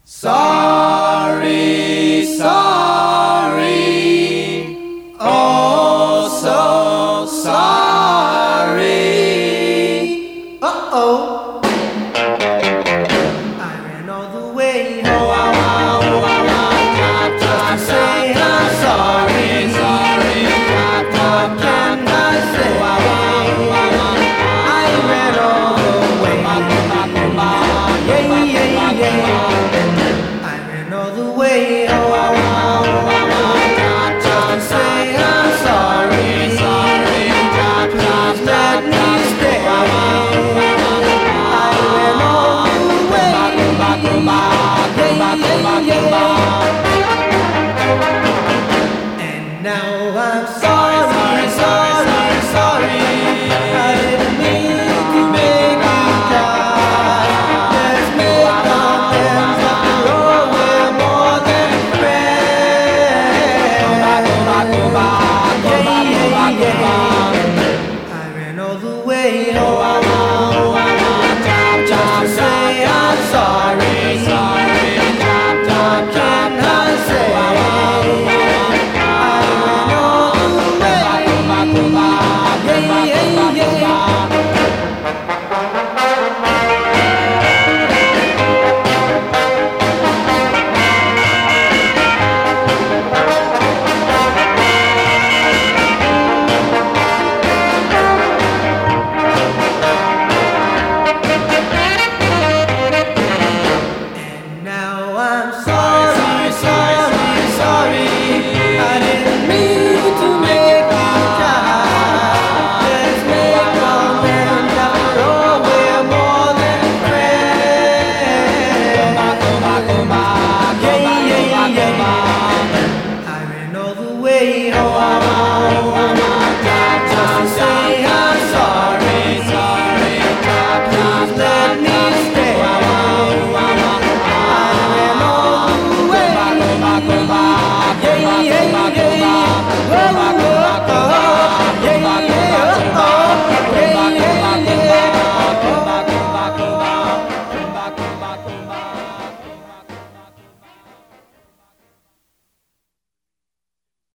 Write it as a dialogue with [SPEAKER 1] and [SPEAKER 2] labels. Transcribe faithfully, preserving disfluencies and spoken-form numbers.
[SPEAKER 1] Sorry, sorry, oh so sorry. Uh-oh, I ran all the way home. Oh, wow, wow, wow, wow, just to say I'm sorry, sorry. What can I say? I ran all the way. Yeah, yeah, yeah. I ran all the way home.